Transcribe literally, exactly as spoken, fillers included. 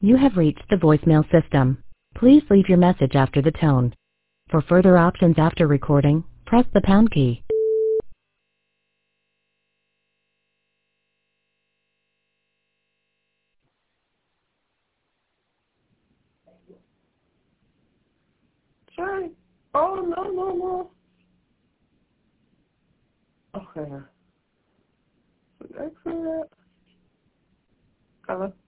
You have reached the voicemail system. Please leave your message after the tone. For further options after recording, press the pound key. Sorry. Oh, no, no, no. Okay. Excellent. Hello?